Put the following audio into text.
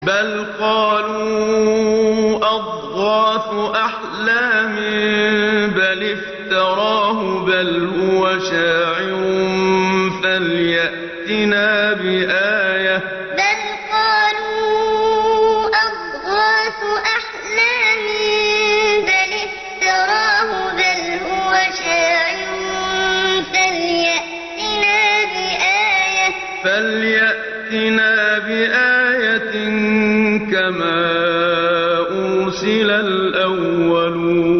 بل قالوا أضغاث أحلام بل افتراه بل هو شاعر فليأتنا بآية بل قالوا أضغاث أحلام بل افتراه بل هو شاعر فليأتنا بآية كما أرسل الأولون